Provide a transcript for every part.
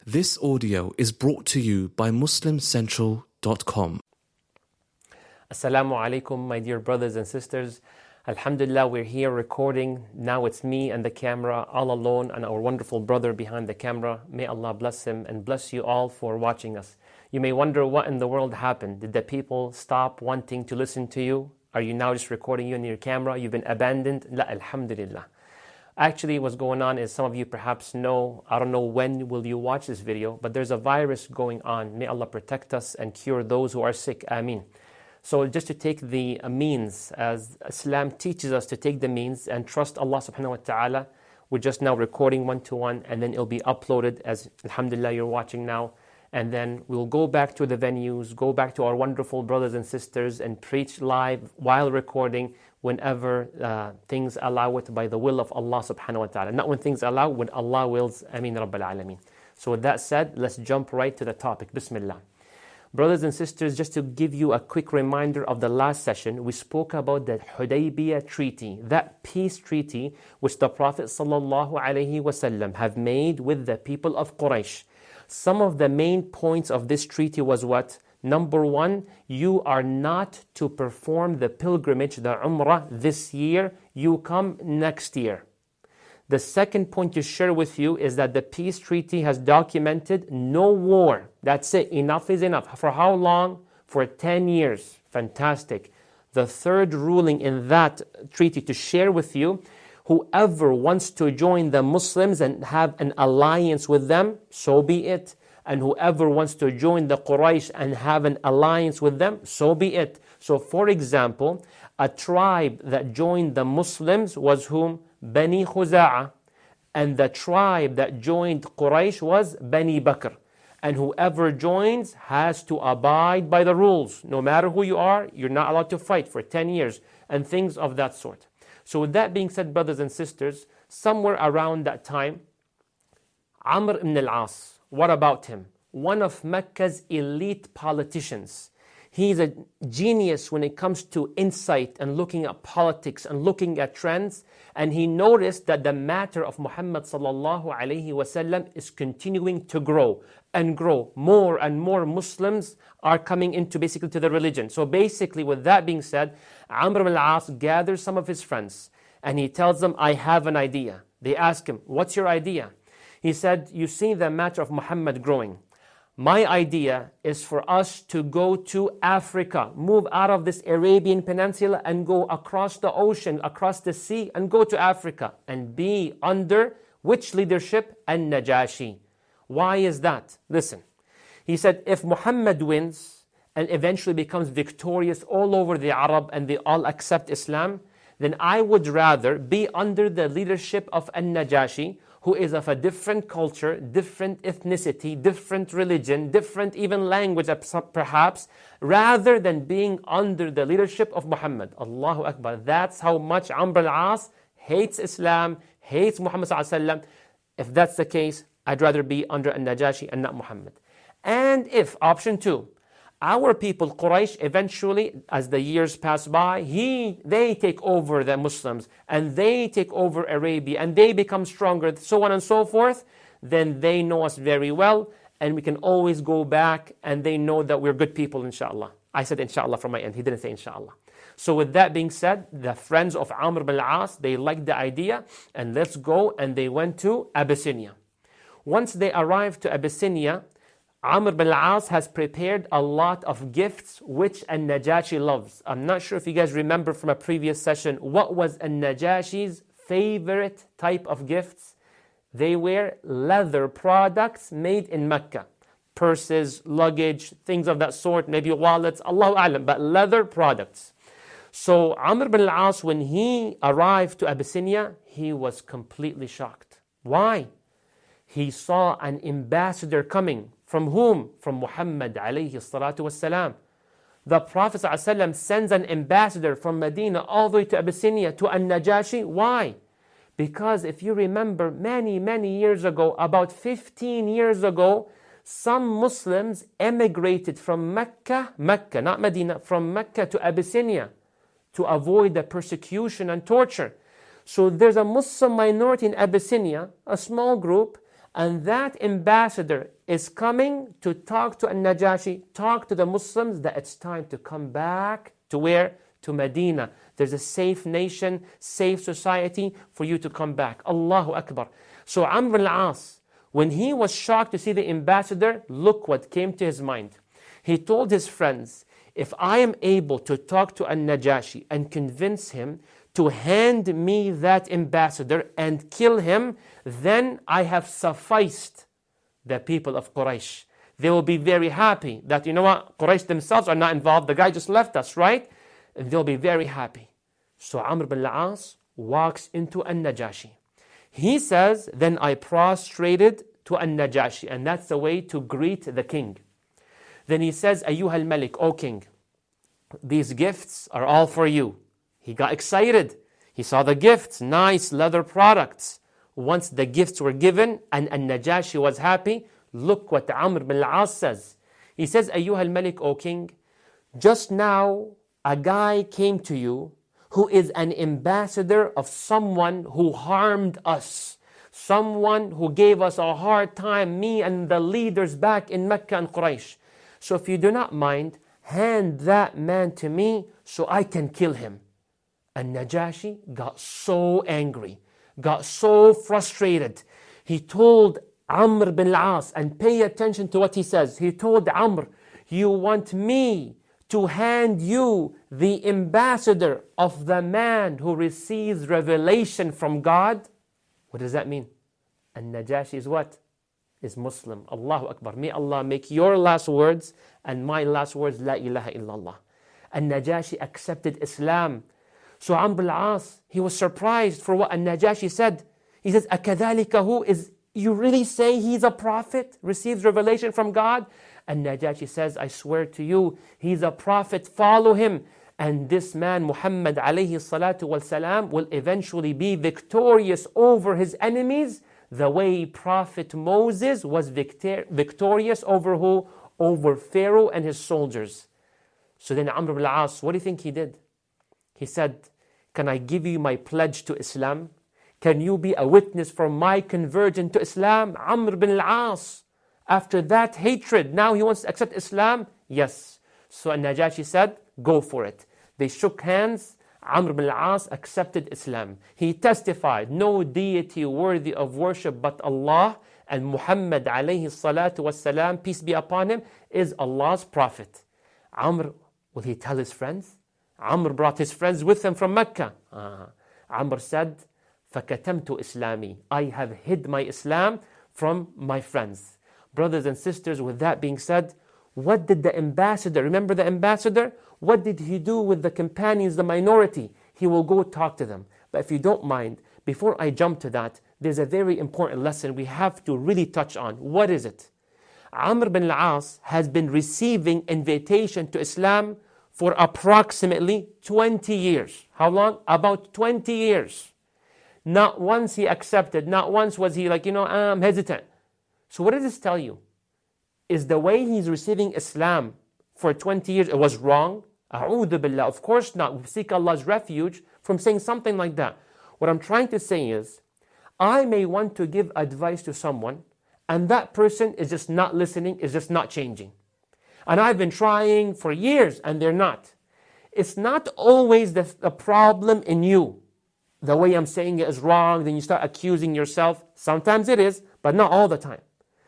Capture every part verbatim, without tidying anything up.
This audio is brought to you by Muslim Central dot com. Assalamu alaikum, my dear brothers and sisters. Alhamdulillah, we're here recording. Now it's me and the camera all alone, and our wonderful brother behind the camera. May Allah bless him and bless you all for watching us. You may wonder what in the world happened. Did the people stop wanting to listen to you? Are you now just recording you on your camera? You've been abandoned? La, alhamdulillah. Actually, what's going on is some of you perhaps know, I don't know when will you watch this video, but there's a virus going on. May Allah protect us and cure those who are sick. Ameen. So just to take the means, as Islam teaches us to take the means and trust Allah subhanahu wa ta'ala, we're just now recording one-to-one, and then it'll be uploaded as, alhamdulillah, you're watching now. And then we'll go back to the venues, go back to our wonderful brothers and sisters and preach live while recording whenever uh, things allow it by the will of Allah subhanahu wa ta'ala. Not when things allow, when Allah wills. Ameen Rabbil Alameen. So with that said, let's jump right to the topic. Bismillah. Brothers and sisters, just to give you a quick reminder of the last session, we spoke about the Hudaybiyah Treaty, that peace treaty which the Prophet sallallahu alaihi wasallam have made with the people of Quraysh. Some of the main points of this treaty was what? Number one, you are not to perform the pilgrimage, the Umrah, this year. You come next year. The second point to share with you is that the peace treaty has documented no war. That's it. Enough is enough. For how long? For ten years. Fantastic. The third ruling in that treaty to share with you, whoever wants to join the Muslims and have an alliance with them, so be it. And whoever wants to join the Quraysh and have an alliance with them, so be it. So for example, a tribe that joined the Muslims was whom? Bani Khuza'a. And the tribe that joined Quraysh was Bani Bakr. And whoever joins has to abide by the rules. No matter who you are, you're not allowed to fight for ten years. And things of that sort. So with that being said, brothers and sisters, somewhere around that time, Amr ibn al-As, what about him? One of Mecca's elite politicians. He's a genius when it comes to insight and looking at politics and looking at trends. And he noticed that the matter of Muhammad sallallahu alaihi wasallam is continuing to grow and grow. More and more Muslims are coming into basically to the religion. So basically, with that being said, Amr ibn al-As gathers some of his friends and he tells them, I have an idea. They ask him, what's your idea? He said, you see the matter of Muhammad growing. My idea is for us to go to Africa, move out of this Arabian Peninsula and go across the ocean, across the sea, and go to Africa and be under which leadership? An-Najashi. Why is that? Listen, he said, if Muhammad wins and eventually becomes victorious all over the Arab and they all accept Islam, then I would rather be under the leadership of An-Najashi, who is of a different culture, different ethnicity, different religion, different even language perhaps, rather than being under the leadership of Muhammad. Allahu Akbar. That's how much Amr al-As hates Islam, hates Muhammad sallallahu alaihi wasallam. If that's the case, I'd rather be under An-Najashi and not Muhammad. And if, option two, our people, Quraysh, eventually, as the years pass by, he, they take over the Muslims, and they take over Arabia, and they become stronger, so on and so forth, then they know us very well, and we can always go back, and they know that we're good people, inshallah. I said inshallah from my end, he didn't say inshallah. So with that being said, the friends of Amr ibn al-As, they liked the idea, and let's go, and they went to Abyssinia. Once they arrived to Abyssinia, Amr ibn al-As has prepared a lot of gifts which An-Najashi loves. I'm not sure if you guys remember from a previous session, what was An-Najashi's favorite type of gifts? They were leather products made in Mecca. Purses, luggage, things of that sort, maybe wallets, Allahu A'lam, but leather products. So Amr ibn al-As, when he arrived to Abyssinia, he was completely shocked. Why? He saw an ambassador coming. From whom? From Muhammad alayhi salatu wassalam. The Prophet ﷺ sends an ambassador from Medina all the way to Abyssinia, to An-Najashi. Why? Because if you remember, many, many years ago, about fifteen years ago, some Muslims emigrated from Mecca, Mecca, not Medina, from Mecca to Abyssinia to avoid the persecution and torture. So there's a Muslim minority in Abyssinia, a small group, And that ambassador is coming to talk to An-Najashi, talk to the Muslims that it's time to come back to where? To Medina. There's a safe nation, safe society for you to come back. Allahu Akbar. So Amr al-As, when he was shocked to see the ambassador, look what came to his mind. He told his friends, if I am able to talk to An-Najashi and convince him to hand me that ambassador and kill him, then I have sufficed the people of Quraysh. They will be very happy that, you know what, Quraysh themselves are not involved. The guy just left us, right? And they'll be very happy. So Amr bin al-As walks into An-Najashi. He says, then I prostrated to An-Najashi, and that's the way to greet the king. Then he says, Ayyuha al-Malik, O king, these gifts are all for you. He got excited. He saw the gifts, nice leather products. Once the gifts were given and An-Najashi was happy, look what Amr bin al-As says. He says, Ayyuha al-Malik, O king, just now a guy came to you who is an ambassador of someone who harmed us, someone who gave us a hard time, me and the leaders back in Mecca and Quraysh. So if you do not mind, hand that man to me so I can kill him. And Najashi got so angry, got so frustrated. He told Amr bin al-As, and pay attention to what he says. He told Amr, you want me to hand you the ambassador of the man who receives revelation from God? What does that mean? And Najashi is what? Is Muslim. Allahu Akbar. May Allah make your last words and my last words La ilaha illallah. And Najashi accepted Islam. So Amr bin al-As, he was surprised for what An-Najashi said. He says, أَكَذَلِكَ who is, you really say he's a prophet, receives revelation from God? And Najashi says, I swear to you, he's a prophet, follow him. And this man, Muhammad alayhi salatu wal salam, will eventually be victorious over his enemies, the way Prophet Moses was victor- victorious over who? Over Pharaoh and his soldiers. So then Amr bin al-As, what do you think he did? He said, can I give you my pledge to Islam? Can you be a witness for my conversion to Islam? Amr bin al-As, after that hatred, now he wants to accept Islam? Yes. So An-Najashi said, go for it. They shook hands. Amr bin al-As accepted Islam. He testified, no deity worthy of worship but Allah, and Muhammad alayhi salatu wassalam, peace be upon him, is Allah's prophet. Amr, will he tell his friends? Amr brought his friends with him from Mecca. Uh, Amr said, فَكَتَمْتُ إِسْلَامِي, I have hid my Islam from my friends. Brothers and sisters, with that being said, what did the ambassador, remember the ambassador? What did he do with the companions, the minority? He will go talk to them. But if you don't mind, before I jump to that, there's a very important lesson we have to really touch on. What is it? Amr bin al-As has been receiving invitation to Islam for approximately twenty years. How long? About twenty years. Not once he accepted, not once was he like, you know, I'm hesitant. So what does this tell you? Is the way he's receiving Islam for twenty years, it was wrong? A'udhu billah, of course not. We seek Allah's refuge from saying something like that. What I'm trying to say is, I may want to give advice to someone, and that person is just not listening, is just not changing. And I've been trying for years, and they're not. It's not always the, the problem in you. The way I'm saying it is wrong, then you start accusing yourself. Sometimes it is, but not all the time.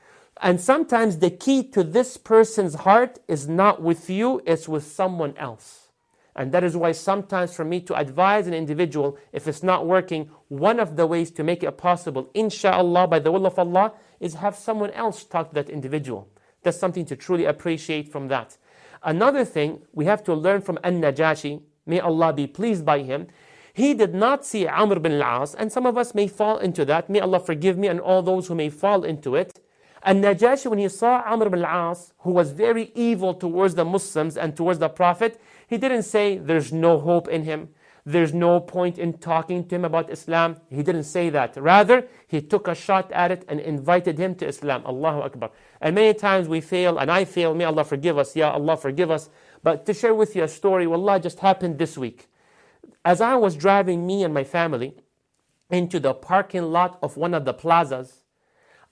And sometimes the key to this person's heart is not with you, it's with someone else. And that is why sometimes for me to advise an individual, if it's not working, one of the ways to make it possible, inshallah, by the will of Allah, is have someone else talk to that individual. That's something to truly appreciate from that. Another thing we have to learn from An-Najashi, may Allah be pleased by him, he did not see Amr bin al-As, and some of us may fall into that. May Allah forgive me and all those who may fall into it. And Najashi, when he saw Amr bin al-As, who was very evil towards the Muslims and towards the Prophet, he didn't say there's no hope in him, there's no point in talking to him about Islam. He didn't say that. Rather, he took a shot at it and invited him to Islam. Allahu Akbar. And many times we fail, and I fail, may Allah forgive us, Ya Allah forgive us. But to share with you a story, wallah, just happened this week. As I was driving me and my family into the parking lot of one of the plazas,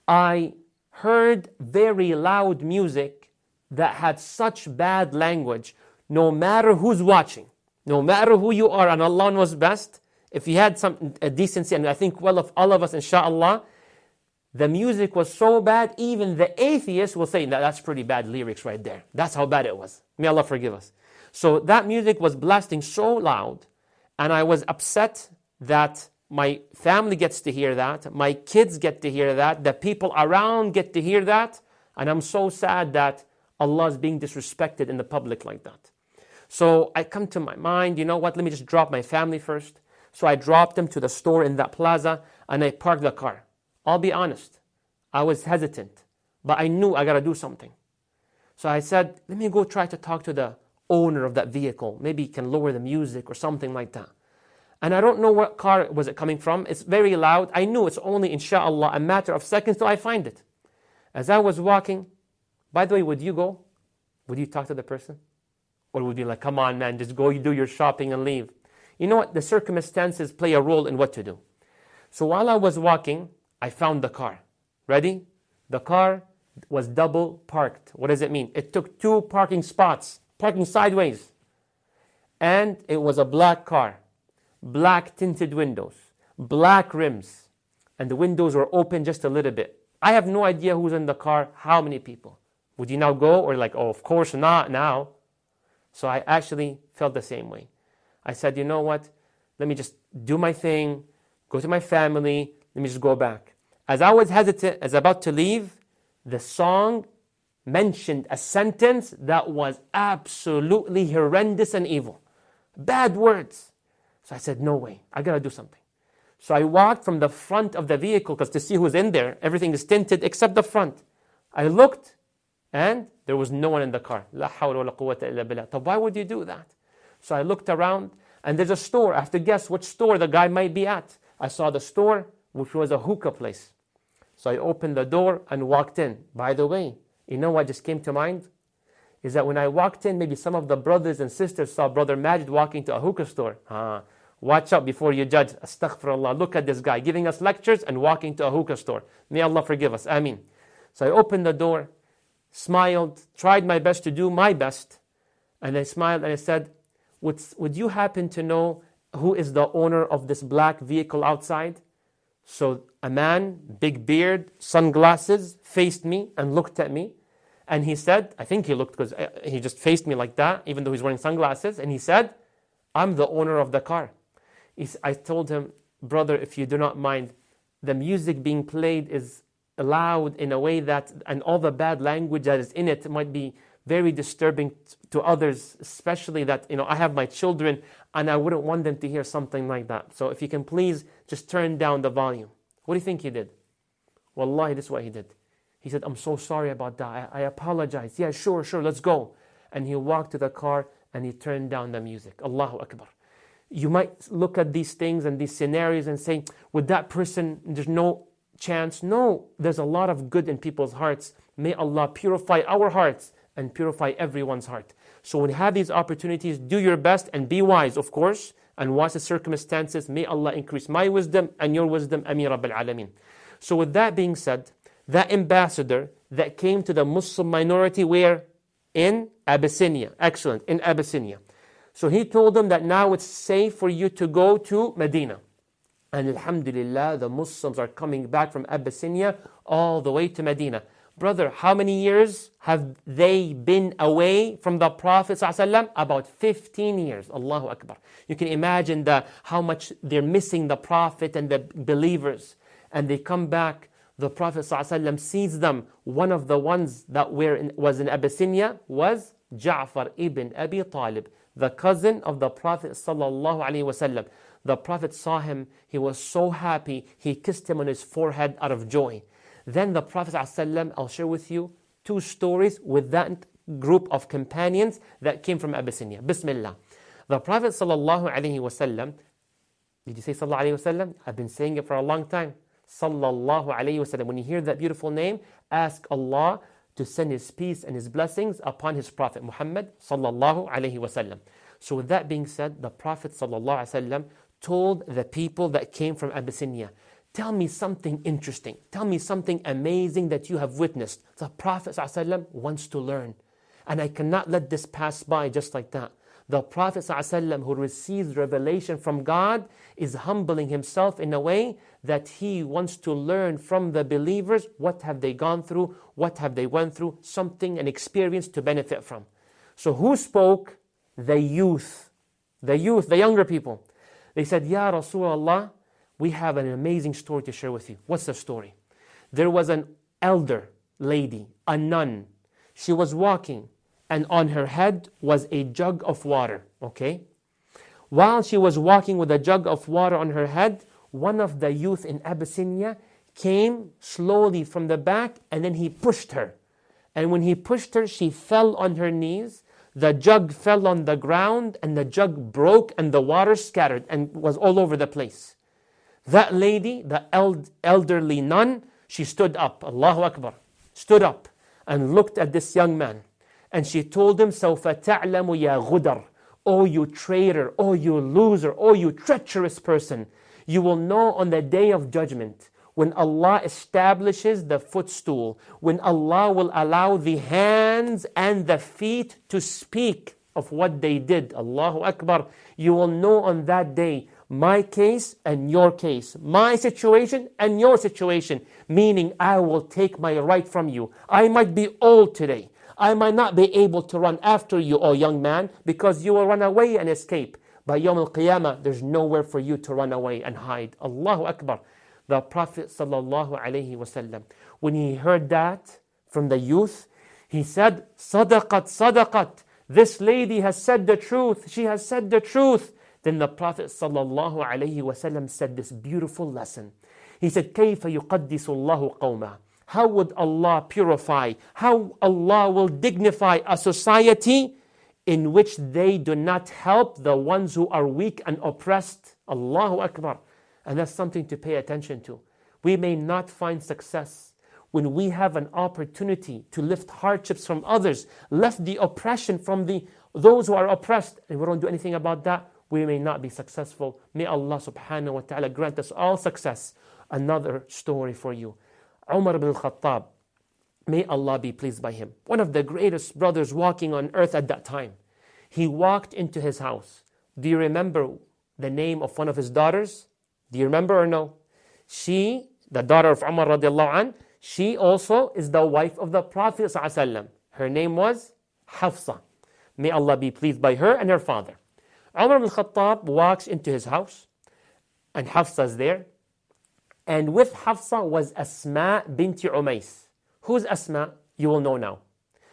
I heard very loud music that had such bad language. No matter who's watching, no matter who you are, and Allah knows best, if you had some a decency, and I think well of all of us, inshallah, the music was so bad, even the atheist will say, that that's pretty bad lyrics right there. That's how bad it was. May Allah forgive us. So that music was blasting so loud, and I was upset that my family gets to hear that, my kids get to hear that, the people around get to hear that, and I'm so sad that Allah is being disrespected in the public like that. So I come to my mind, you know what, let me just drop my family first. So I dropped them to the store in that plaza, and I parked the car. I'll be honest, I was hesitant, but I knew I got to do something. So I said, let me go try to talk to the owner of that vehicle. Maybe he can lower the music or something like that. And I don't know what car was it coming from. It's very loud. I knew it's only, inshallah, a matter of seconds till I find it. As I was walking, by the way, would you go? Would you talk to the person? Or would you be like, come on, man, just go, you do your shopping and leave? You know what? The circumstances play a role in what to do. So while I was walking, I found the car. Ready? The car was double parked. What does it mean? It took two parking spots, parking sideways. And it was a black car. Black tinted windows. Black rims. And the windows were open just a little bit. I have no idea who's in the car, how many people. Would you now go? Or like, oh, of course not now. So I actually felt the same way. I said, you know what? Let me just do my thing, go to my family, let me just go back. As I was hesitant, as about to leave, the song mentioned a sentence that was absolutely horrendous and evil. Bad words. So I said, no way, I gotta do something. So I walked from the front of the vehicle, because to see who's in there, everything is tinted except the front. I looked, and there was no one in the car. La hawla wa la quwwata illa billah. So why would you do that? So I looked around, and there's a store. I have to guess which store the guy might be at. I saw the store, which was a hookah place. So I opened the door and walked in. By the way, you know what just came to mind? Is that when I walked in, maybe some of the brothers and sisters saw Brother Majid walking to a hookah store. Ah, watch out before you judge. Astaghfirullah. Look at this guy giving us lectures and walking to a hookah store. May Allah forgive us. Ameen. So I opened the door, smiled, tried my best to do my best. And I smiled and I said, would, would you happen to know who is the owner of this black vehicle outside? So a man, big beard, sunglasses, faced me and looked at me. And he said, I think he looked because he just faced me like that, even though he's wearing sunglasses. And he said, I'm the owner of the car. He's, I told him, brother, if you do not mind, the music being played is loud in a way that, and all the bad language that is in it might be very disturbing to others, especially that, you know, I have my children and I wouldn't want them to hear something like that. So if you can please just turn down the volume. What do you think he did? Wallahi, this is what he did. He said, I'm so sorry about that. I, I apologize. Yeah, sure, sure, let's go. And he walked to the car and he turned down the music. Allahu Akbar. You might look at these things and these scenarios and say, with that person, there's no chance. No, there's a lot of good in people's hearts. May Allah purify our hearts and purify everyone's heart. So when you have these opportunities, do your best and be wise, of course, and watch the circumstances. May Allah increase my wisdom and your wisdom. Ameen Rabbil Alameen. So with that being said, that ambassador that came to the Muslim minority where? In Abyssinia. Excellent, in Abyssinia. So he told them that now it's safe for you to go to Medina. And alhamdulillah, the Muslims are coming back from Abyssinia all the way to Medina. Brother, how many years have they been away from the Prophet ﷺ? About fifteen years. Allahu Akbar. You can imagine the, how much they're missing the Prophet and the believers. And they come back. The Prophet ﷺ sees them. One of the ones that were in, was in Abyssinia was Ja'far ibn Abi Talib, the cousin of the Prophet ﷺ. The Prophet saw him. He was so happy. He kissed him on his forehead out of joy. Then the Prophet ﷺ, I'll share with you two stories with that group of companions that came from Abyssinia. Bismillah. The Prophet ﷺ, did you say Sallallahu Alaihi Wasallam? I've been saying it for a long time. Sallallahu Alaihi Wasallam. When you hear that beautiful name, ask Allah to send His peace and His blessings upon His Prophet Muhammad Sallallahu Alaihi Wasallam. So with that being said, the Prophet Sallallahu Alaihi Wasallam told the people that came from Abyssinia, tell me something interesting. Tell me something amazing that you have witnessed. The Prophet ﷺ wants to learn. And I cannot let this pass by just like that. The Prophet ﷺ, who receives revelation from God, is humbling himself in a way that he wants to learn from the believers. What have they gone through? What have they went through? Something, an experience to benefit from. So who spoke? The youth. The youth, the younger people. They said, Ya Rasulullah, we have an amazing story to share with you. What's the story? There was an elder lady, a nun. She was walking, and on her head was a jug of water, okay? While she was walking with a jug of water on her head, one of the youth in Abyssinia came slowly from the back, and then he pushed her. And when he pushed her, she fell on her knees. The jug fell on the ground, and the jug broke, and the water scattered and was all over the place. That lady, the eld- elderly nun, she stood up, Allahu Akbar, stood up and looked at this young man. And she told him, سَوْفَ تَعْلَمُ يَا غُدَرْ, oh you traitor, oh you loser, oh you treacherous person. You will know on the day of judgment, when Allah establishes the footstool, when Allah will allow the hands and the feet to speak of what they did, Allahu Akbar, you will know on that day my case and your case, my situation and your situation, meaning I will take my right from you. I might be old today. I might not be able to run after you, O young man, because you will run away and escape. By Yawm al-Qiyamah, there's nowhere for you to run away and hide. Allahu Akbar. The Prophet sallallahu alaihi wasallam, when he heard that from the youth, he said, Sadaqat, Sadaqat. This lady has said the truth. She has said the truth. Then the Prophet sallallahu alaihi wasallam said this beautiful lesson. He said, كيف يقدس الله قومه. How would Allah purify? How Allah will dignify a society in which they do not help the ones who are weak and oppressed? Allahu Akbar. And that's something to pay attention to. We may not find success when we have an opportunity to lift hardships from others, lift the oppression from the those who are oppressed, and we don't do anything about that. We may not be successful. May Allah subhanahu wa ta'ala grant us all success. Another story for you. Umar ibn al-Khattab, may Allah be pleased by him, one of the greatest brothers walking on earth at that time. He walked into his house. Do you remember the name of one of his daughters? Do you remember or no? She, the daughter of Umar radiallahu anh, she also is the wife of the Prophet sallallahu alaihi wasallam. Her name was Hafsa. May Allah be pleased by her and her father. Umar ibn Khattab walks into his house, and Hafsa is there. And with Hafsa was Asma binti Umays. Who's Asma? You will know now.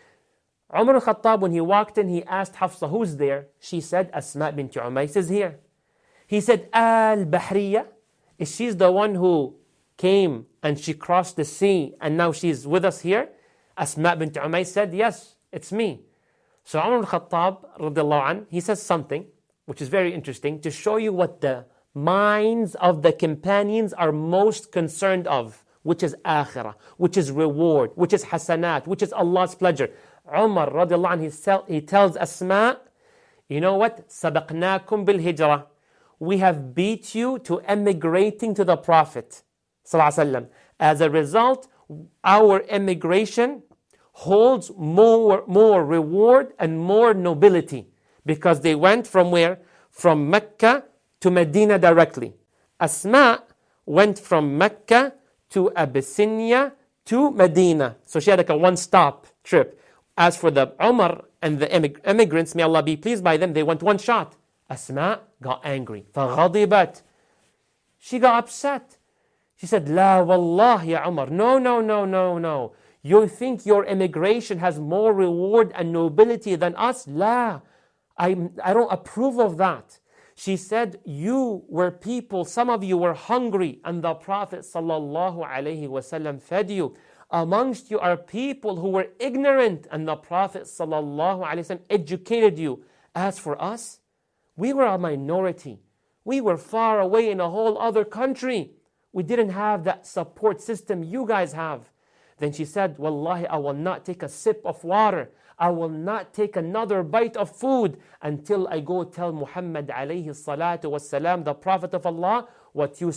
Umar ibn Khattab, when he walked in, he asked Hafsa, who's there? She said, Asma binti Umays is here. He said, Al-Bahriya, is she the one who came and she crossed the sea and now she's with us here? Asma bint Umays said, yes, it's me. So Umar ibn Khattab, radiallahu anh, he says something which is very interesting to show you what the minds of the companions are most concerned of, which is akhirah, which is reward, which is hasanat, which is Allah's pleasure. Umar radiallahu anh, he tells Asma, you know what? Sabaqnakum bil hijrah. We have beat you to emigrating to the Prophet sallallahu alaihi wasallam. As a result, our emigration holds more, more reward and more nobility, because they went from where? From Mecca to Medina directly. Asma went from Mecca to Abyssinia to Medina. So she had like a one-stop trip. As for the Umar and the immigrants, may Allah be pleased by them, they went one shot. Asma got angry. فَغَضِبَتْ. She got upset. She said, La wallah ya Umar. No, no, no, no, no. You think your immigration has more reward and nobility than us? La. I, I don't approve of that. She said, you were people, some of you were hungry, and the Prophet sallallahu alaihi wasallam fed you. Amongst you are people who were ignorant, and the Prophet sallallahu alaihi wasallam educated you. As for us, we were a minority. We were far away in a whole other country. We didn't have that support system you guys have. Then she said, Wallahi, I will not take a sip of water. I will not take another bite of food until I go tell Muhammad alayhi salatu wasalam, the Prophet of Allah, what you said.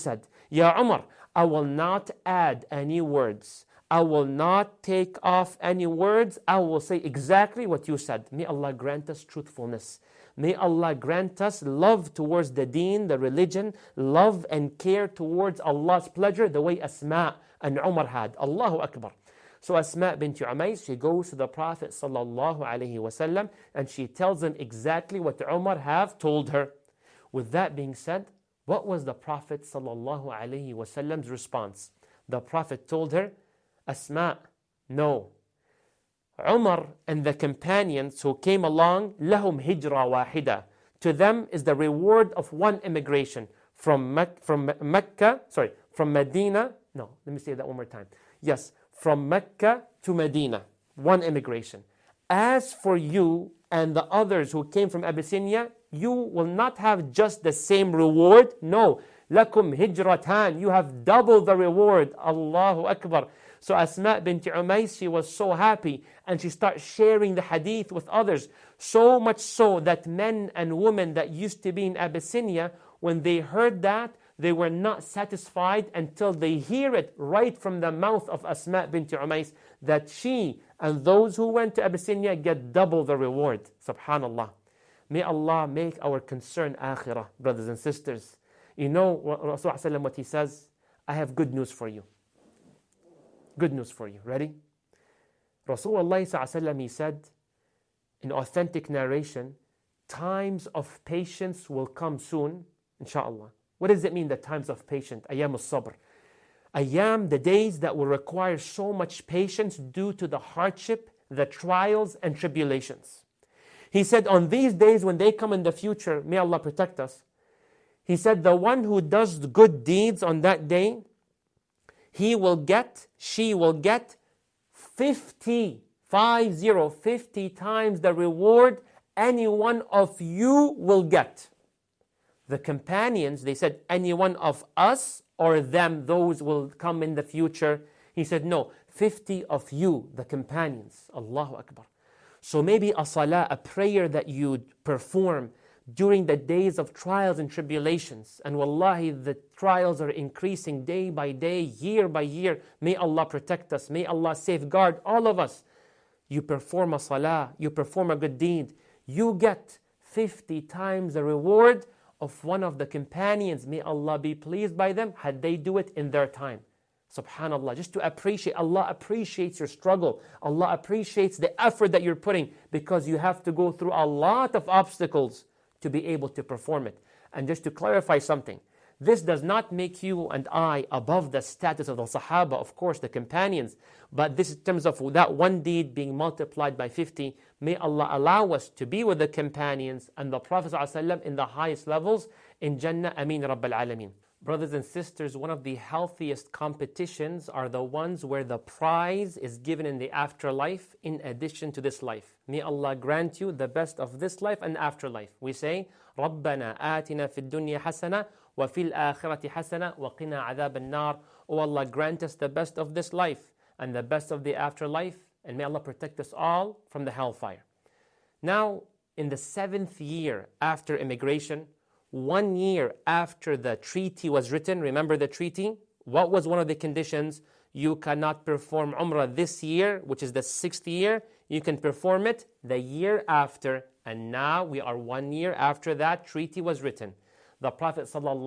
Ya Umar, I will not add any words. I will not take off any words. I will say exactly what you said. May Allah grant us truthfulness. May Allah grant us love towards the deen, the religion, love and care towards Allah's pleasure, the way Asma and Umar had. Allahu Akbar. So Asma bint Umays, she goes to the Prophet sallallahu alaihi wasallam and she tells him exactly what Umar have told her. With that being said, what was the Prophet sallallahu alaihi wasallam's response? The Prophet told her, Asma, no. Umar and the companions who came along, lahum hijra wahida. To them is the reward of one immigration from Mek- from Mecca, sorry, from Medina. No, let me say that one more time. Yes, from Mecca to Medina, one immigration. As for you and the others who came from Abyssinia, you will not have just the same reward. No, lakum hijratan. You have double the reward. Allahu Akbar. So Asma bint Umays, she was so happy and she started sharing the hadith with others. So much so that men and women that used to be in Abyssinia, when they heard that, they were not satisfied until they hear it right from the mouth of Asma bint Umays that she and those who went to Abyssinia get double the reward. Subhanallah. May Allah make our concern akhirah, brothers and sisters. You know Rasulullah what he says? I have good news for you. Good news for you. Ready? Rasulullah he said in authentic narration, times of patience will come soon, inshallah. What does it mean, the times of patience? Ayam al-sabr. Ayam, the days that will require so much patience due to the hardship, the trials and tribulations. He said on these days when they come in the future, may Allah protect us. He said the one who does good deeds on that day, he will get, she will get fifty, five zero, fifty times the reward any one of you will get. The companions, they said, any one of us or them, those will come in the future. He said, no, fifty of you, the companions. Allahu Akbar. So maybe a salah, a prayer that you perform during the days of trials and tribulations. And wallahi, the trials are increasing day by day, year by year. May Allah protect us. May Allah safeguard all of us. You perform a salah, you perform a good deed, you get fifty times the reward of one of the companions. May Allah be pleased by them had they do it in their time. Subhanallah, just to appreciate, Allah appreciates your struggle. Allah appreciates the effort that you're putting because you have to go through a lot of obstacles to be able to perform it. And just to clarify something, this does not make you and I above the status of the Sahaba, of course, the companions, but this in terms of that one deed being multiplied by fifty. May Allah allow us to be with the companions and the Prophet ﷺ in the highest levels in Jannah. Ameen Rabbil Alameen. Brothers and sisters, one of the healthiest competitions are the ones where the prize is given in the afterlife in addition to this life. May Allah grant you the best of this life and afterlife. We say, رَبَّنَا آتِنَا فِي الدُّنْيَا حَسَنَةً وَفِي الْآخِرَةِ حَسَنَةً وَقِنَا عَذَابَ النَّارِ. O Allah, grant us the best of this life and the best of the afterlife, and may Allah protect us all from the hellfire. Now, in the seventh year after immigration, one year after the treaty was written, remember the treaty? What was one of the conditions? You cannot perform Umrah this year, which is the sixth year. You can perform it the year after. And now we are one year after that treaty was written. The Prophet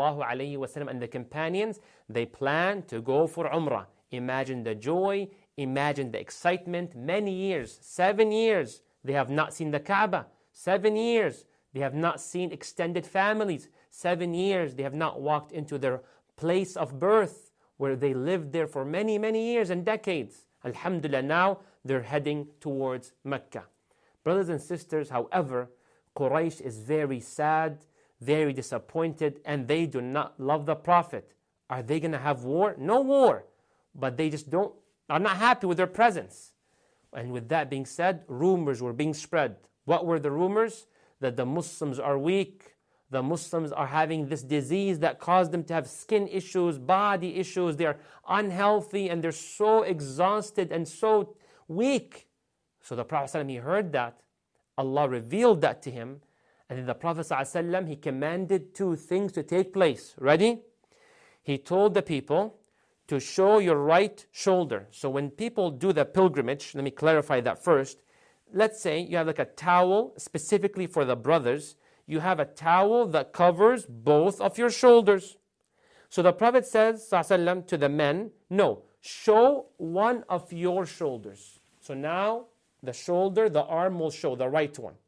ﷺ and the companions, they planned to go for Umrah. Imagine the joy, imagine the excitement. Many years, seven years, they have not seen the Kaaba. Seven years. They have not seen extended families. Seven years, they have not walked into their place of birth where they lived there for many, many years and decades. Alhamdulillah, now they're heading towards Mecca. Brothers and sisters, however, Quraysh is very sad, very disappointed, and they do not love the Prophet. Are they going to have war? No war. But they just don't, are not happy with their presence. And with that being said, rumors were being spread. What were the rumors? That the Muslims are weak, the Muslims are having this disease that caused them to have skin issues, body issues, they're unhealthy and they're so exhausted and so weak. So the Prophet ﷺ, he heard that, Allah revealed that to him, and then the Prophet ﷺ, he commanded two things to take place. Ready? He told the people to show your right shoulder. So when people do the pilgrimage, let me clarify that first. Let's say you have like a towel specifically for the brothers. You have a towel that covers both of your shoulders. So the Prophet says, sallallahu alaihi wasallam, to the men, no, show one of your shoulders. So now the shoulder, the arm will show, the right one.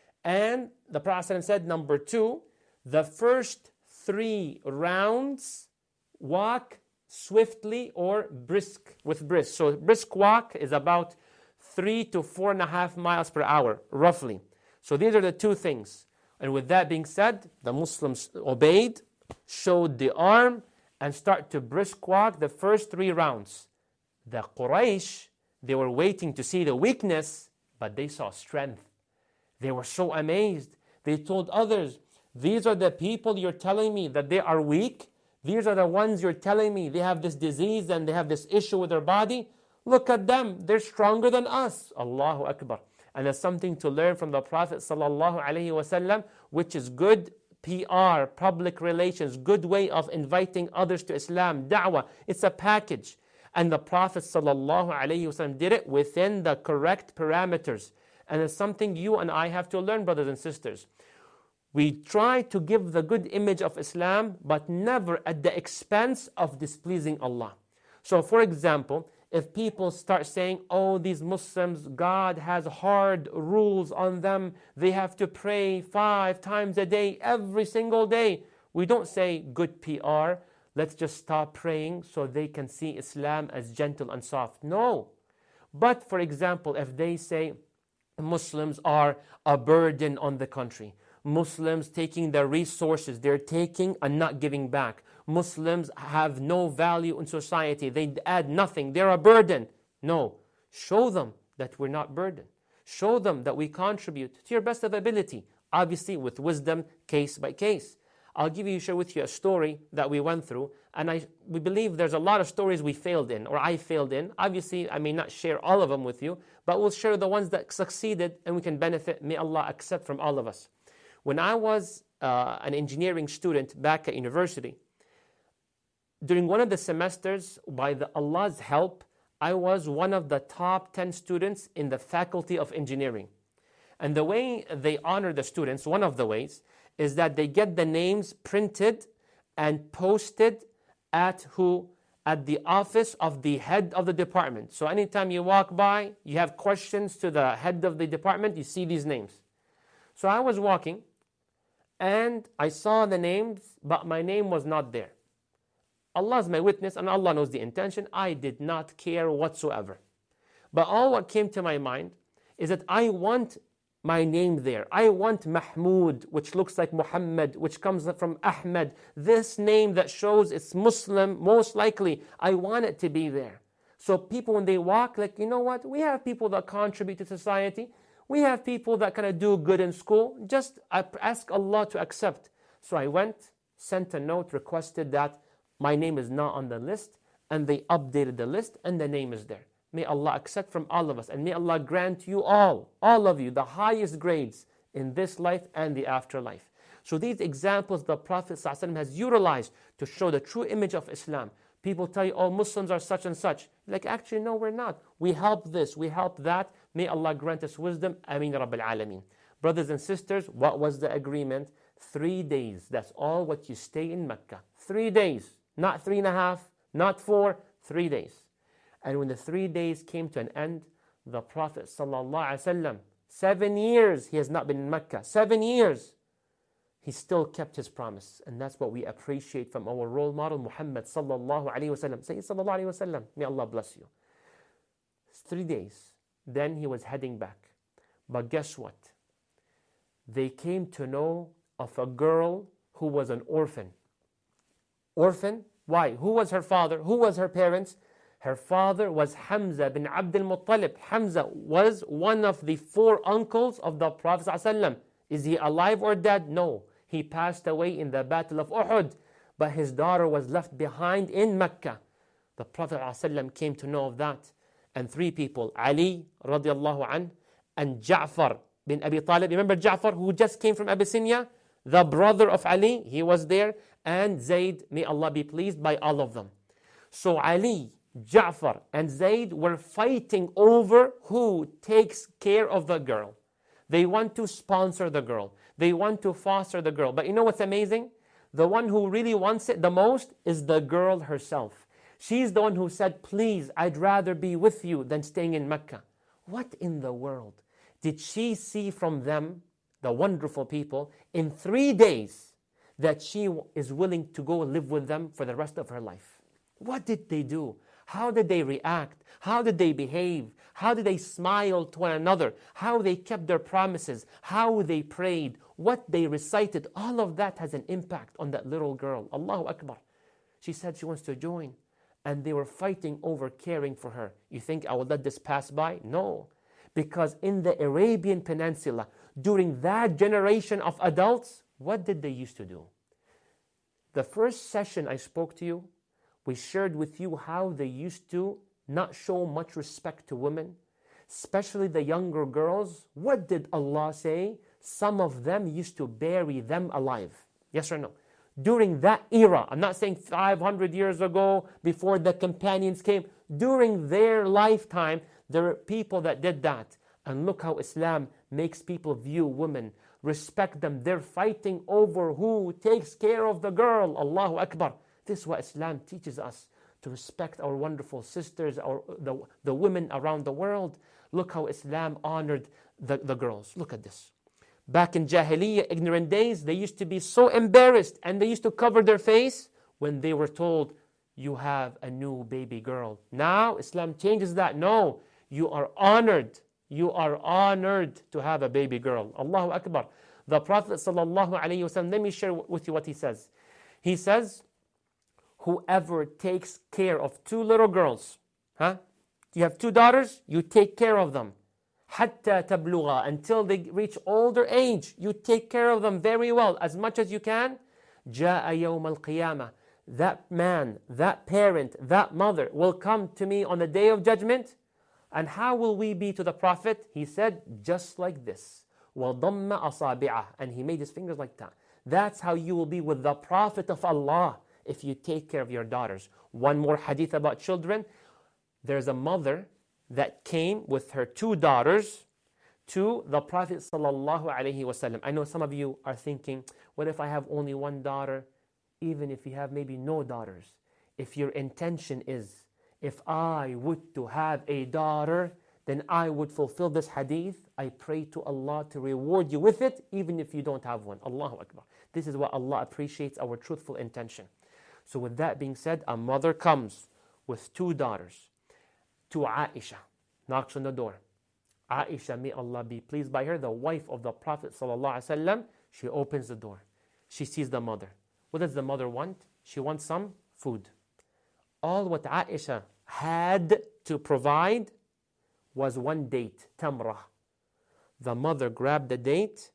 And the Prophet said, number two, the first three rounds, walk swiftly or brisk, with brisk. So brisk walk is about three to four and a half miles per hour, roughly. So these are the two things. And with that being said, the Muslims obeyed, showed the arm, and start to brisk walk the first three rounds. The Quraysh, they were waiting to see the weakness, but they saw strength. They were so amazed. They told others, these are the people you're telling me that they are weak. These are the ones you're telling me they have this disease and they have this issue with their body. Look at them. They're stronger than us. Allahu Akbar. And there's something to learn from the Prophet sallallahu alaihi wasallam, which is good P R, public relations, good way of inviting others to Islam, da'wah. It's a package. And the Prophet sallallahu alaihi wasallam did it within the correct parameters. And it's something you and I have to learn, brothers and sisters. We try to give the good image of Islam, but never at the expense of displeasing Allah. So for example, if people start saying, oh, these Muslims, God has hard rules on them, they have to pray five times a day, every single day. We don't say good P R, let's just stop praying so they can see Islam as gentle and soft. No. But for example, if they say Muslims are a burden on the country, Muslims taking their resources, they're taking and not giving back. Muslims have no value in society. They add nothing. They're a burden. No. Show them that we're not burden. Show them that we contribute to your best of ability. Obviously with wisdom, case by case. I'll give you, share with you a story that we went through. And I, we believe there's a lot of stories we failed in, or I failed in. Obviously, I may not share all of them with you, but we'll share the ones that succeeded and we can benefit. May Allah accept from all of us. When I was uh, an engineering student back at university, during one of the semesters, by the Allah's help, I was one of the top ten students in the faculty of engineering. And the way they honor the students, one of the ways, is that they get the names printed and posted at who? At the office of the head of the department. So anytime you walk by, you have questions to the head of the department, you see these names. So I was walking, and I saw the names, but my name was not there. Allah is my witness, and Allah knows the intention. I did not care whatsoever. But all what came to my mind is that I want my name there. I want Mahmud, which looks like Muhammad, which comes from Ahmed. This name that shows it's Muslim, most likely, I want it to be there. So people, when they walk, like, you know what? We have people that contribute to society. We have people that kind of do good in school. Just ask Allah to accept. So I went, sent a note, requested that my name is not on the list, and they updated the list, and the name is there. May Allah accept from all of us, and may Allah grant you all, all of you, the highest grades in this life and the afterlife. So these examples the Prophet ﷺ has utilized to show the true image of Islam. People tell you, oh, Muslims are such and such. Like, actually, no, we're not. We help this, we help that. May Allah grant us wisdom. Ameen Rabbil Alameen. Brothers and sisters, what was the agreement? Three days. That's all what you stay in Mecca. Three days. Not three and a half, not four, three days. And when the three days came to an end, the Prophet ﷺ, seven years he has not been in Mecca, seven years, he still kept his promise. And that's what we appreciate from our role model, Muhammad sallallahu alayhi wa sallam. Say sallallahu alayhi wa sallam. May Allah bless you. Three days. Then he was heading back. But guess what? They came to know of a girl who was an orphan. Orphan? Why? Who was her father? Who was her parents? Her father was Hamza bin Abdul Muttalib. Hamza was one of the four uncles of the Prophet ﷺ. Is he alive or dead? No. He passed away in the Battle of Uhud. But his daughter was left behind in Mecca. The Prophet ﷺ came to know of that. And three people, Ali radiallahu anh, and Ja'far bin Abi Talib. Remember Ja'far who just came from Abyssinia? The brother of Ali, he was there. and Zayd, may Allah be pleased by all of them. So Ali, Ja'far, and Zayd were fighting over who takes care of the girl. They want to sponsor the girl. They want to foster the girl. But you know what's amazing? The one who really wants it the most is the girl herself. She's the one who said, please, I'd rather be with you than staying in Mecca. What in the world did she see from them, the wonderful people, in three days that she is willing to go live with them for the rest of her life? What did they do? How did they react? How did they behave? How did they smile to one another? How they kept their promises? How they prayed? What they recited? All of that has an impact on that little girl. Allahu Akbar. She said she wants to join. And they were fighting over caring for her. You think I will let this pass by? No. Because in the Arabian Peninsula, during that generation of adults, what did they used to do? The first session I spoke to you, we shared with you how they used to not show much respect to women, especially the younger girls. What did Allah say? Some of them used to bury them alive. Yes or no? During that era, I'm not saying five hundred years ago, before the companions came, during their lifetime, there are people that did that. And look how Islam makes people view women, respect them. They're fighting over who takes care of the girl. Allahu Akbar. This is what Islam teaches us, to respect our wonderful sisters, our, the, the women around the world. Look how Islam honored the, the girls. Look at this. Back in Jahiliyyah, ignorant days, they used to be so embarrassed and they used to cover their face when they were told, you have a new baby girl. Now, Islam changes that. No, you are honored. You are honored to have a baby girl. Allahu Akbar. The Prophet sallallahu alaihi wasallam, let me share with you what he says. He says, whoever takes care of two little girls, huh? You have two daughters, you take care of them. حَتَّى تَبْلُغَا, until they reach older age, you take care of them very well, as much as you can. جَاءَ يَوْمَ الْقِيَامَةِ, that man, that parent, that mother will come to me on the day of judgment. And how will we be to the Prophet? He said, just like this. وَضَمَّ أَصَابِعَهُ, and he made his fingers like that. That's how you will be with the Prophet of Allah, if you take care of your daughters. One more hadith about children. There's a mother that came with her two daughters to the Prophet sallallahu alaihi wasallam. I know some of you are thinking, what if I have only one daughter? Even if you have maybe no daughters, if your intention is, if I would to have a daughter, then I would fulfill this hadith. I pray to Allah to reward you with it, even if you don't have one. Allahu Akbar. This is what Allah appreciates, our truthful intention. So with that being said, a mother comes with two daughters to Aisha, knocks on the door. Aisha, may Allah be pleased by her, the wife of the Prophet ﷺ, she opens the door. She sees the mother. What does the mother want? She wants some food. All what Aisha had to provide was one date, tamrah. The mother grabbed the date,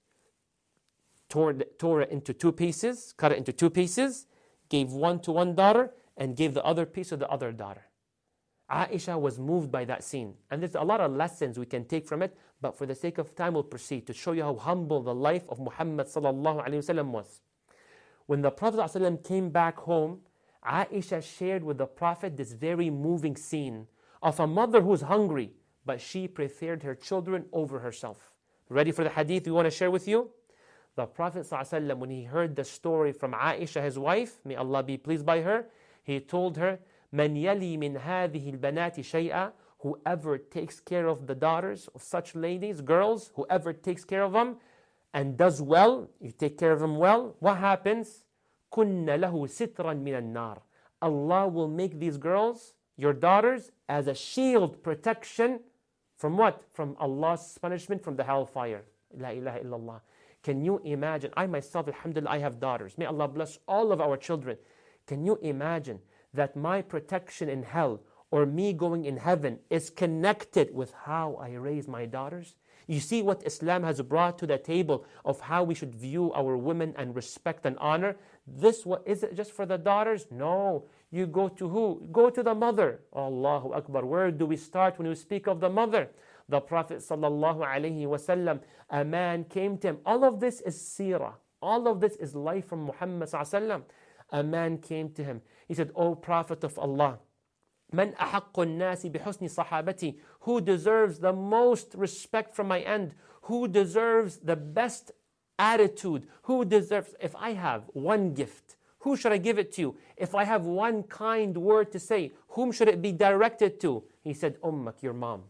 tore, tore it into two pieces, cut it into two pieces, gave one to one daughter, and gave the other piece to the other daughter. Aisha was moved by that scene. And there's a lot of lessons we can take from it, but for the sake of time, we'll proceed to show you how humble the life of Muhammad sallallahu alaihi wasallam was. When the Prophet sallallahu alaihi wasallam came back home, Aisha shared with the Prophet this very moving scene of a mother who's hungry, but she preferred her children over herself. Ready for the hadith we want to share with you? The Prophet ﷺ, when he heard the story from Aisha, his wife, may Allah be pleased by her, he told her, مَنْ يَلِي مِنْ هَذِهِ الْبَنَاتِ شَيْئًا, whoever takes care of the daughters of such ladies, girls, whoever takes care of them and does well, you take care of them well, what happens? كُنَّ لَهُ سِتْرًا مِنَ النَّارِ, Allah will make these girls, your daughters, as a shield, protection from what? From Allah's punishment, from the hellfire. La ilaha illallah. Can you imagine? I myself, alhamdulillah, I have daughters. May Allah bless all of our children. Can you imagine that my protection in hell or me going in heaven is connected with how I raise my daughters? You see what Islam has brought to the table of how we should view our women and respect and honor. This, what, is it just for the daughters? No. You go to who? Go to the mother. Allahu Akbar. Where do we start when we speak of the mother? The Prophet sallallahu alaihi wasallam, a man came to him. All of this is seerah. All of this is life from Muhammad sallallahu alaihi wasallam. a man came to him. He said, O Prophet of Allah, Man ahaqqu nasi bihusni sahabati, who deserves the most respect from my end, who deserves the best attitude, who deserves, if I have one gift, who should I give it to? If I have one kind word to say, whom should it be directed to? He said, Ummak, your mom.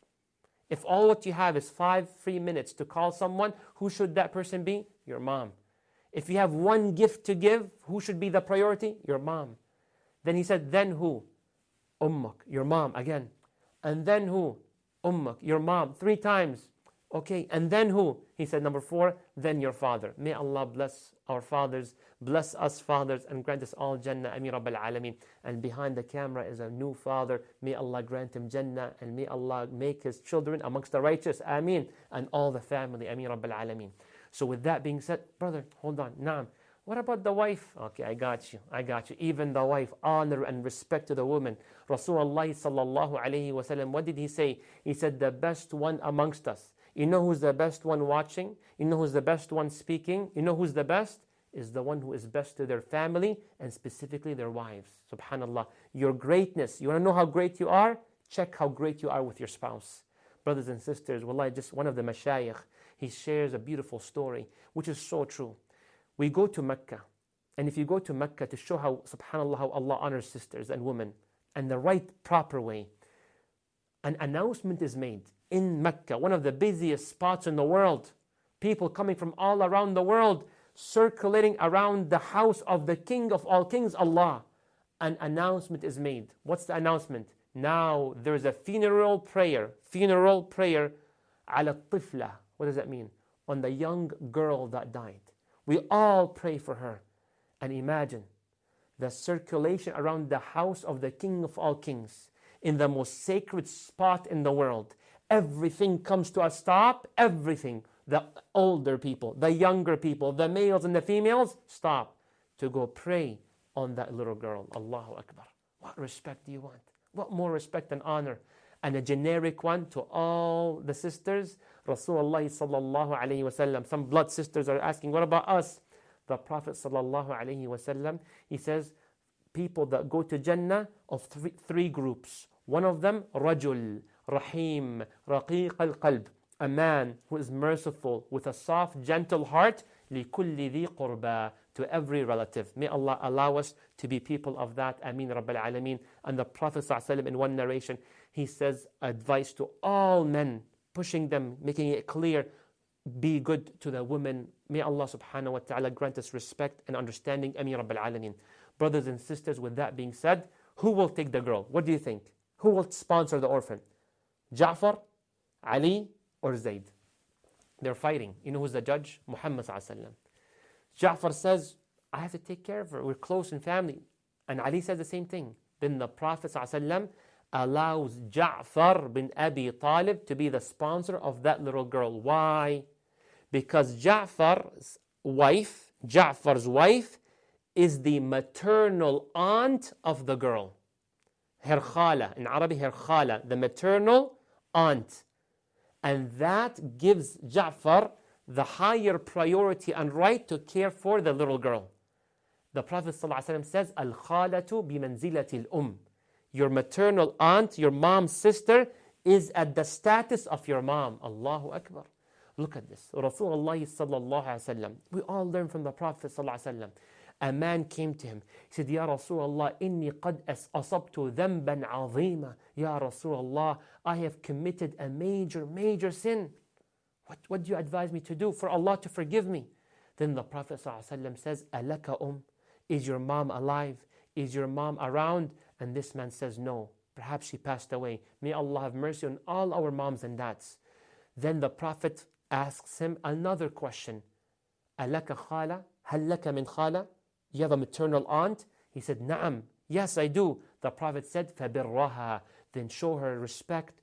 If all what you have is five free minutes to call someone, who should that person be? Your mom. If you have one gift to give, who should be the priority? Your mom. Then he said, then who? Ummak, your mom again. And then who? Ummak, your mom, three times. Okay, and then who? He said, number four, then your father. May Allah bless our fathers, bless us fathers, and grant us all Jannah, Ameen Rabbil Alameen. And behind the camera is a new father. May Allah grant him Jannah, and may Allah make his children amongst the righteous, Ameen. And all the family, Ameen Rabbil Alameen. So with that being said, brother, hold on, Naam. What about the wife? Okay, I got you, I got you. Even the wife, honor and respect to the woman. Rasulullah sallallahu alayhi wa sallam, what did he say? He said, the best one amongst us. You know who's the best one watching? You know who's the best one speaking? You know who's the best? Is the one who is best to their family and specifically their wives. Subhanallah. Your greatness, you want to know how great you are? Check how great you are with your spouse. Brothers and sisters, wallahi, just one of the mashayikh, he shares a beautiful story, which is so true. We go to Mecca, and if you go to Mecca to show how, subhanAllah, how Allah honors sisters and women, and the right, proper way, an announcement is made in Mecca, one of the busiest spots in the world. People coming from all around the world, circulating around the house of the King of all kings, Allah. An announcement is made. What's the announcement? Now there's a funeral prayer, funeral prayer, ala tifla. What does that mean? On the young girl that died. We all pray for her. And imagine the circulation around the house of the King of all kings, in the most sacred spot in the world. Everything comes to a stop, everything. The older people, the younger people, the males and the females, stop to go pray on that little girl. Allahu Akbar. What respect do you want? What more respect and honor? And a generic one to all the sisters. Rasulullah sallallahu alayhi wa sallam. Some blood sisters are asking, what about us? The Prophet sallallahu alayhi wa sallam, he says, people that go to Jannah of three, three groups. One of them, rajul, rahim, raqiq al-qalb. A man who is merciful with a soft, gentle heart, لِكُلِّ ذِي قُرْبَى, to every relative. May Allah allow us to be people of that. Ameen Rabbil Alameen. And the Prophet ﷺ, in one narration, he says advice to all men, pushing them, making it clear, be good to the women. May Allah subhanahu wa ta'ala grant us respect and understanding. Ameen Rabbil Alameen. Brothers and sisters, with that being said, who will take the girl? What do you think? Who will sponsor the orphan? Ja'far, Ali, or Zayd? They're fighting. You know who's the judge? Muhammad sallallahu alaihi wasallam. Ja'far says, I have to take care of her. We're close in family. And Ali says the same thing. Then the Prophet sallallahu alaihi wasallam allows Ja'far bin Abi Talib to be the sponsor of that little girl. Why? Because Ja'far's wife, Ja'far's wife, is the maternal aunt of the girl. Her khala, in Arabic, her khala, the maternal aunt. And that gives Ja'far the higher priority and right to care for the little girl. The Prophet ﷺ says, Al-khalatu bimanzilati al-um. Your maternal aunt, your mom's sister, is at the status of your mom. Allahu Akbar. Look at this. Rasulullah sallallahu alaihi wasallam. We all learn from the Prophet sallallahu alaihi wasallam. A man came to him. He said, Ya Rasulullah, inni qad asabtu dhanban azima. Ya Rasulullah, I have committed a major, major sin. What, what do you advise me to do for Allah to forgive me? Then the Prophet ﷺ says, Alaka um, is your mom alive? Is your mom around? And this man says, no. Perhaps she passed away. May Allah have mercy on all our moms and dads. Then the Prophet asks him another question. Alaka khala? Hal laka min khala? You have a maternal aunt? He said, Na'am. Yes, I do. The Prophet said, فَبِرَّهَا. Then show her respect,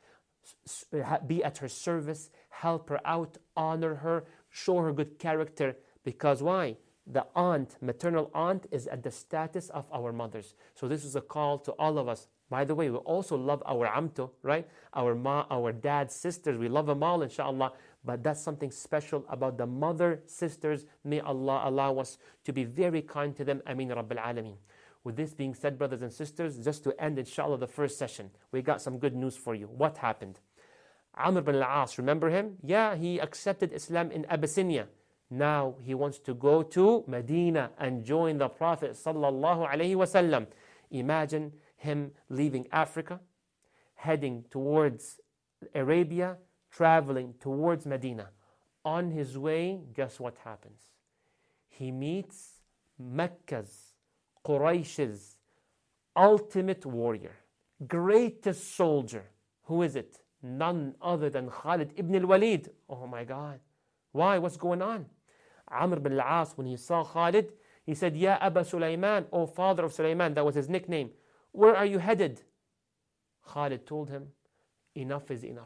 be at her service, help her out, honor her, show her good character. Because why? the aunt, maternal aunt, is at the status of our mothers. So this is a call to all of us. By the way, we also love our amto, right? Our ma, our dad's sisters, we love them all, inshallah. But that's something special about the mother sisters. May Allah allow us to be very kind to them. Ameen Rabbil Alameen. With this being said, brothers and sisters, just to end, inshallah, the first session, we got some good news for you. What happened? Amr bin al-As, remember him? Yeah, he accepted Islam in Abyssinia. Now he wants to go to Medina and join the Prophet sallallahu alaihi wasallam. Imagine him leaving Africa, heading towards Arabia, traveling towards Medina. On his way, guess what happens? He meets Mecca's, Quraysh's ultimate warrior, greatest soldier. Who is it? None other than Khalid ibn al-Walid. Oh my God. Why? What's going on? Amr bin al-As, when he saw Khalid, he said, Ya Aba Sulaiman, O father of Sulaiman, that was his nickname. Where are you headed? Khalid told him, enough is enough.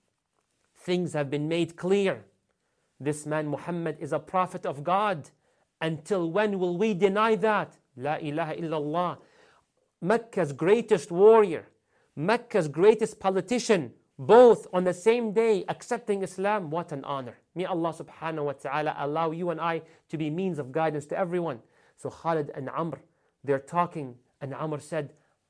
Things have been made clear. This man Muhammad is a prophet of God. Until when will we deny that? La ilaha illallah. Mecca's greatest warrior, Mecca's greatest politician, both on the same day accepting Islam. What an honor. May Allah subhanahu wa ta'ala allow you and I to be means of guidance to everyone. So Khalid and Amr, they're talking, and Amr said,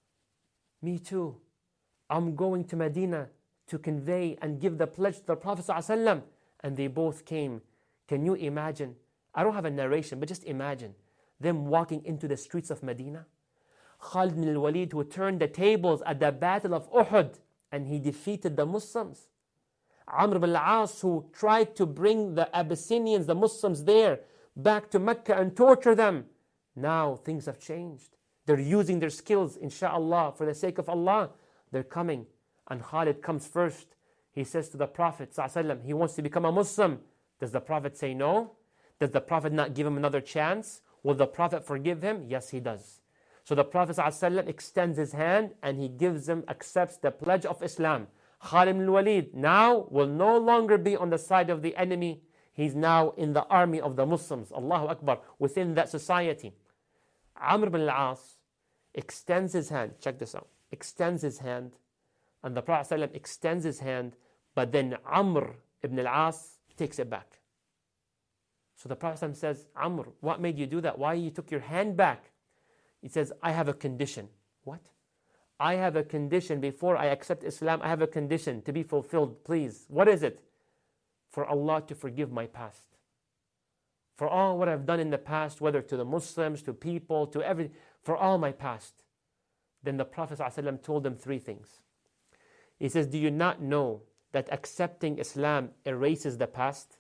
me too. I'm going to Medina to convey and give the pledge to the Prophet ﷺ. And they both came. Can you imagine? I don't have a narration, but just imagine them walking into the streets of Medina. Khalid bin al-Walid, who turned the tables at the Battle of Uhud, and he defeated the Muslims. Amr bin al-As, who tried to bring the Abyssinians, the Muslims there, back to Mecca and torture them. Now things have changed. They're using their skills, insha'Allah, for the sake of Allah. They're coming. And Khalid comes first. He says to the Prophet ﷺ, he wants to become a Muslim. Does the Prophet say no? Does the Prophet not give him another chance? Will the Prophet forgive him? Yes, he does. So the Prophet ﷺ extends his hand and he gives him, accepts the pledge of Islam. Khalid bin Walid now will no longer be on the side of the enemy. He's now in the army of the Muslims. Allahu Akbar, within that society. Amr bin al-As extends his hand. Check this out. Extends his hand. And the Prophet ﷺ extends his hand. But then Amr ibn al-As takes it back. So the Prophet ﷺ says, Amr, what made you do that? Why you took your hand back? He says, I have a condition. What? I have a condition before I accept Islam. I have a condition to be fulfilled, please. What is it? For Allah to forgive my past. For all what I've done in the past, whether to the Muslims, to people, to every, for all my past. Then the Prophet ﷺ told them three things. He says, do you not know that accepting Islam erases the past?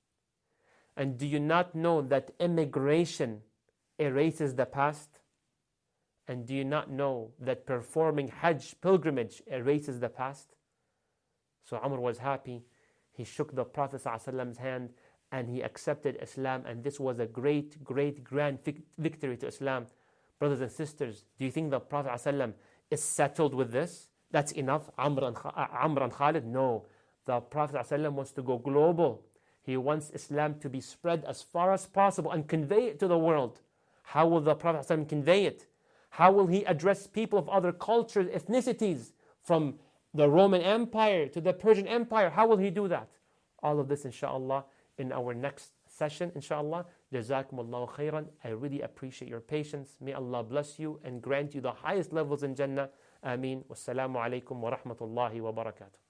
And do you not know that immigration erases the past? And do you not know that performing Hajj pilgrimage erases the past? So Amr was happy. He shook the Prophet ﷺ's hand and he accepted Islam. And this was a great, great, grand victory to Islam. Brothers and sisters, do you think the Prophet ﷺ is settled with this? That's enough, Amr and, Amr and Khalid? No. The Prophet ﷺ wants to go global. He wants Islam to be spread as far as possible and convey it to the world. How will the Prophet ﷺ convey it? How will he address people of other cultures, ethnicities, from the Roman Empire to the Persian Empire? How will he do that? All of this, inshallah, in our next session, inshallah. Jazakumullahu khairan. I really appreciate your patience. May Allah bless you and grant you the highest levels in Jannah. Ameen. Wassalamu alaikum wa rahmatullahi wa barakatuh.